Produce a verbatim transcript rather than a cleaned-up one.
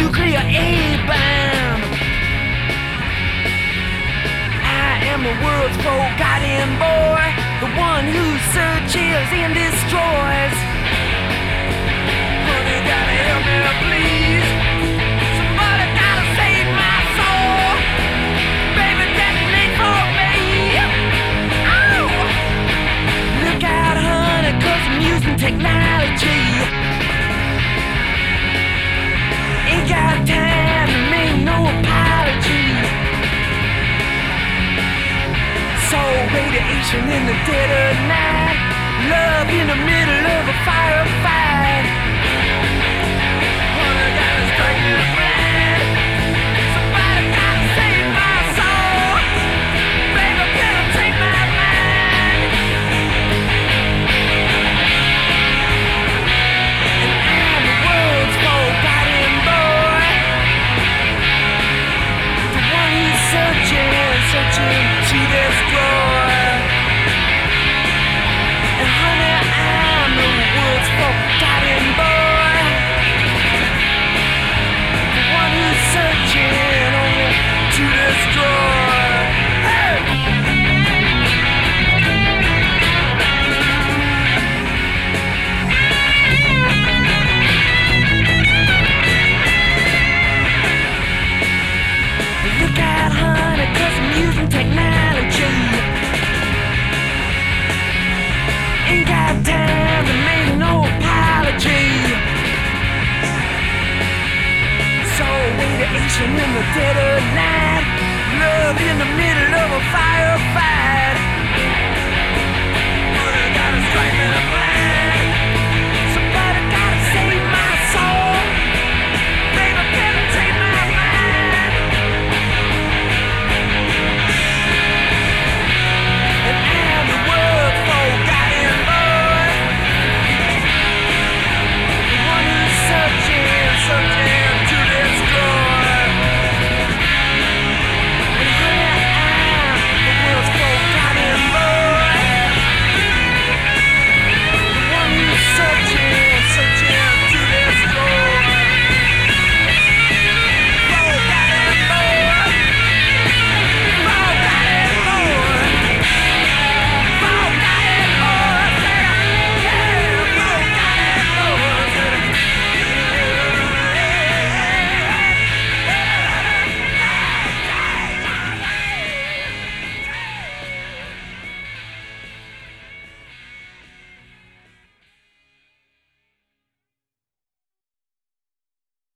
nuclear A-bomb. I am the world's forgotten boy, the one who searches and destroys. Honey, gotta help me, please. Somebody gotta save my soul. Baby, detonate for me. Oh! Look out, honey, 'cause I'm using technology. Ain't got time to make no apology. So radiation in the dead of night, love in the middle of a firefight. Honey, gotta strike me blind. Somebody gotta save my soul. Baby, better take my mind. And I'm the world's forgotten boy, the one who's searching, searching to destroy. And honey, I'm the world's forgotten boy, the one who's searching only to destroy. Hey! Look out, honey, 'cause I'm using technology. Ain't got time to make no apology. So radiation in the dead of